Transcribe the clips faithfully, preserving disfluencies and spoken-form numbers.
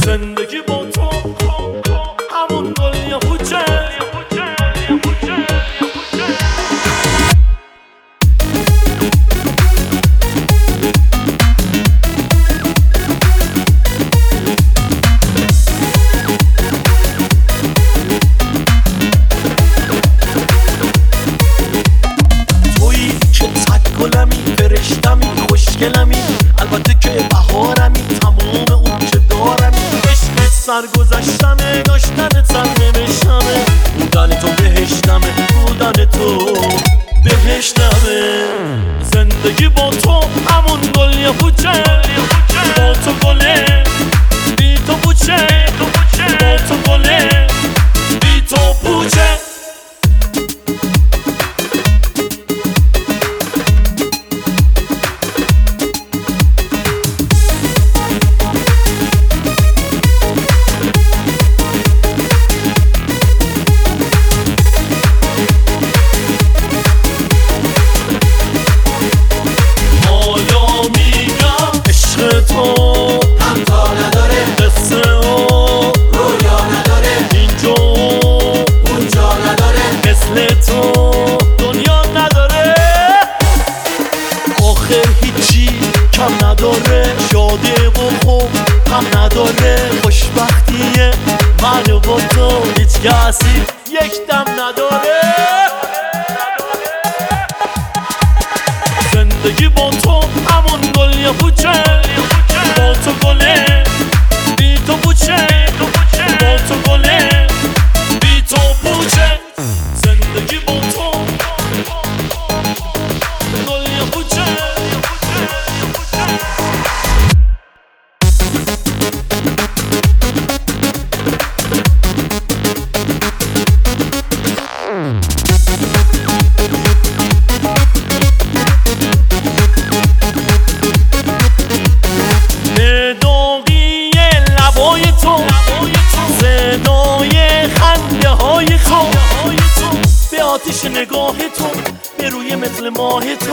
زندگی با تو همون گل یا پوچه. تویی که صد گلمی، فرشتمی، خوشگلمی، البته که بهارمی، تمام اون که دارمی. عشق سرگذشتمه، داشتن سر نمیشمه، بودن تو بهشتمه، بودن تو بهشتمه. زندگی با تو همون گل یا پوچه، با تو گله بی تو پوچه، با تو گله بی تو پوچه. دنیا نداره آخه هیچی کم نداره، شاده و خوب هم نداره. خوشبختیه من و تو هیچ کسی یک دم نداره. زندگی با تو همون گل یا پوچه، با تو گله بی تو پوچه، با تو گله بی تو پوچه. زندگی با تو گل یا پوچه. نداغی لبای تو، صدای خنده های تو، به آتش نگاه تو، به روی مثل ماه تو.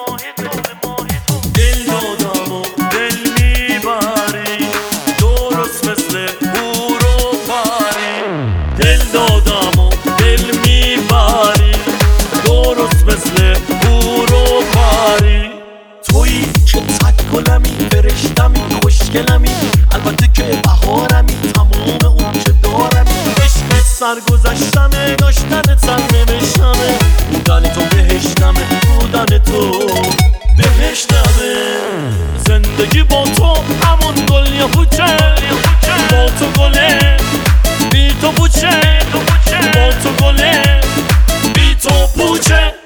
دل دادم و دل میبری، درست مثل هور و پری. دل دادم و دل میبری، درست مثل هور و پری. تویی که صد گلمی، فرشتمی، خوشگلمی، البته که بهارمی، تمام اون که دارمی. عشق سرگذشتمه، داشتن سر نمیشمه، بودن تو بهشتمه، بودن تو بهشتمه. زندگی با تو همون گل یا پوچه، با تو گله بی تو پوچه، با تو گله بی تو پوچه.